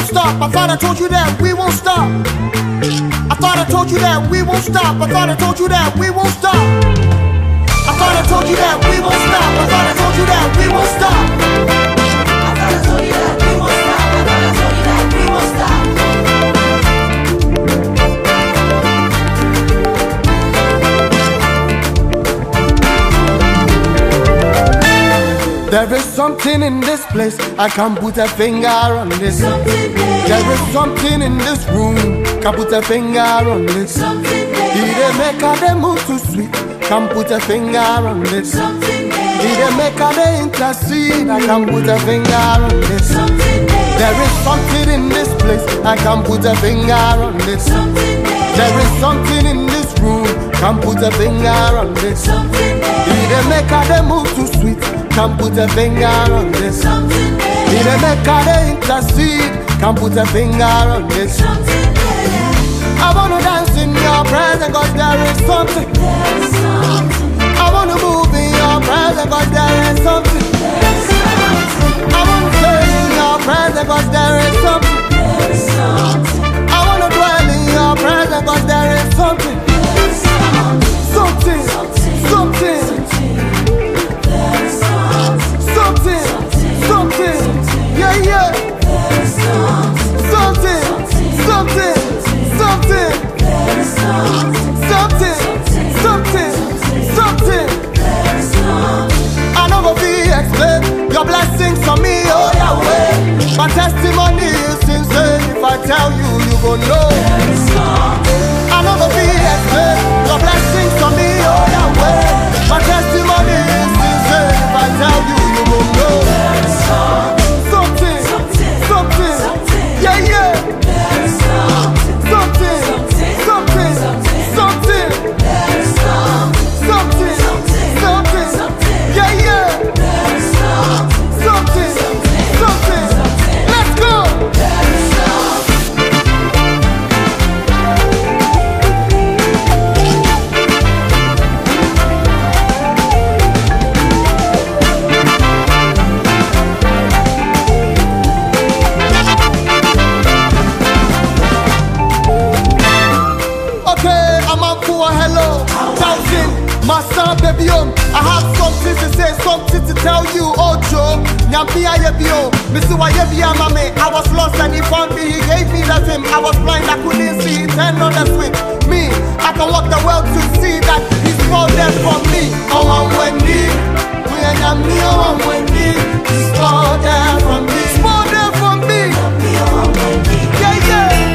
won't stop. I thought I told you that we won't stop. I thought I told you that we won't stop. I thought I told you that we won't stop. I thought I told you that we won't stop. I thought I told you that we won't stop. I thought I told you that we won't stop. I thought I told you that we won't stop. There is something in this place, I can't put a finger on this. There is something in this room, can't put a finger on this. He dey make a dey move too sweet, can't put a finger on this. He dey make a dey intercede, I can't put a finger on this. There is something in this place, I can't put a finger on this. There is something in this room, can't put a finger on this. He dey make a dey move too sweet, can't put a finger on this. He dey make a dey intercede, can't put a finger on this. I wanna dance in your presence, cause there is something. I wanna move in your presence, cause there is something. I wanna stay in your presence, cause there is something. I wanna dwell in your presence, cause there is something. Something, something, something, something, yeah, yeah. Something, something, something, something, something, something. I know go be explain your blessings on me, oh Yahweh. My testimony is sincere. If I tell you, you gon' know. I know go be explain your blessings on me, oh Yahweh. My testimony is sincere. If I tell you, you gon' know. Something, something, yeah, yeah. Something, something, something, something, something, yeah, yeah. Something, something, let's go. Baby, I have something to say, something to tell you, oh Joe. Nyambia yebio, Missy Wayebia mame. I was lost and he found me, he gave me that him. I was blind, I couldn't see, he turned on the switch. Me, I can walk the world to see that he's more there for me. Oh, I'm Wendy, we are Nyami, oh, I'm Wendy. He's more there for me, he's more there for me. Yeah, yeah.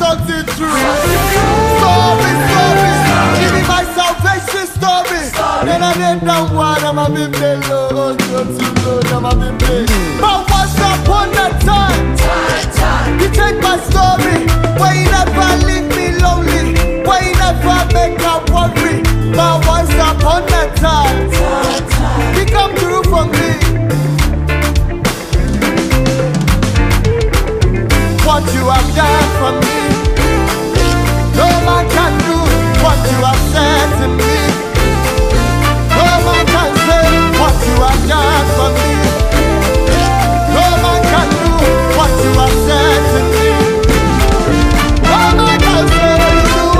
something true. Story. Give me my salvation story. Then I lay down one, I'm a bit below. I'm a bit below. But once upon a time, you take my story. Why you never leave me lonely? Why you never make a worry? But once upon a time, you come through for me. What you have done for me, no man can do what you have said to me. No man can say what you have done for me. No man can do what you have said to me. No man can say what you do.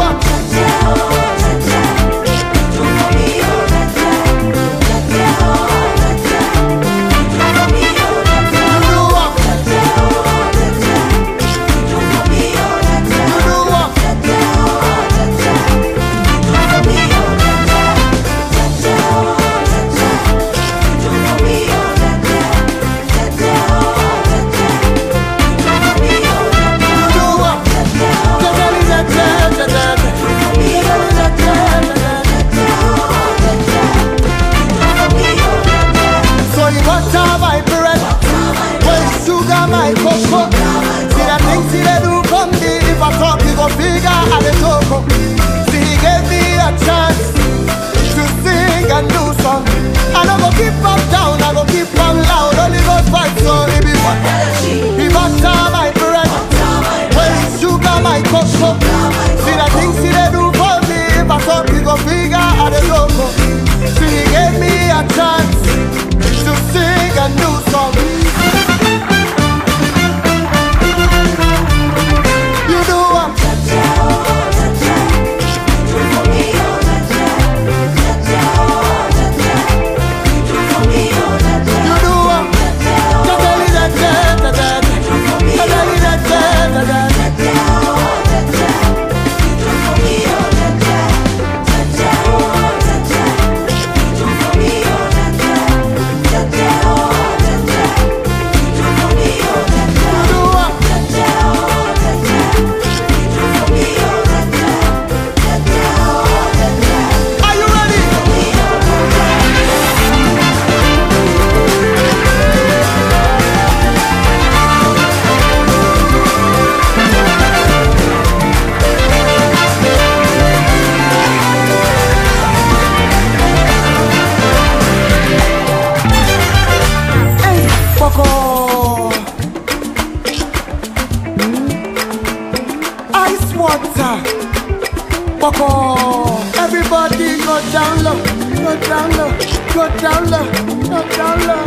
Everybody go down low, go down low, go down low, go down low.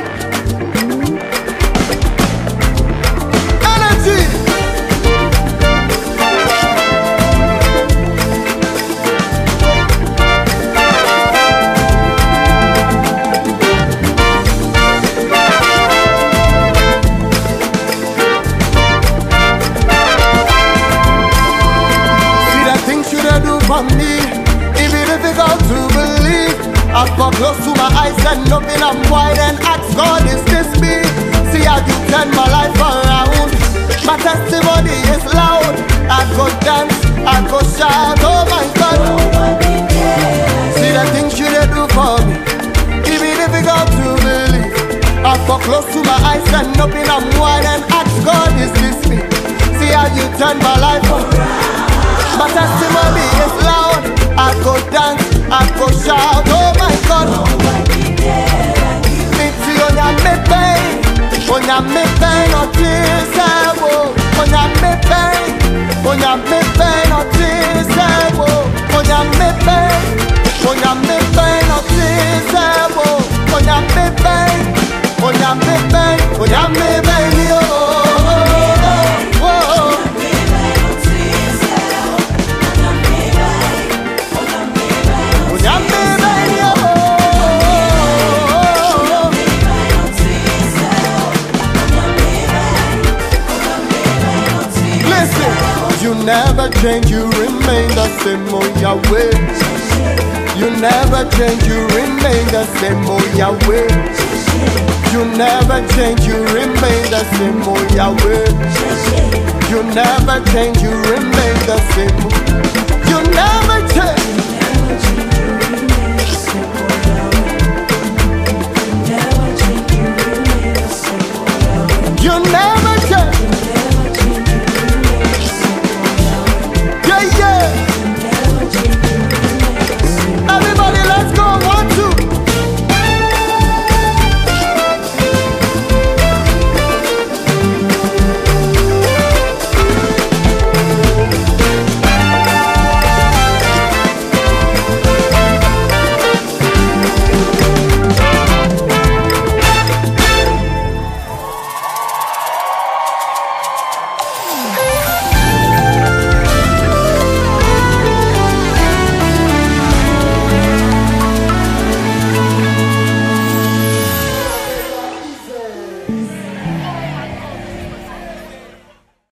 Energy. For me, it be difficult to believe. I got close to my eyes and open up wide and ask God, is this me? See how you turn my life around. My testimony is loud. I go dance, I go shout, oh my God. See the things you do for me, it be difficult to believe. I got close to my eyes and open up wide and ask God, is this me? See how you turn my life around. My testimony is loud. I go dance, I go shout, oh my God. Miti onya me pain, no tears, onya me pain, no tears, onya me pain, no tears, onya me pain, yo. You never change, you remain the same, oh Yahweh. You never change, you remain the same, oh Yahweh. You never change, you remain the same, oh Yahweh. You never change, you remain the same. You never change.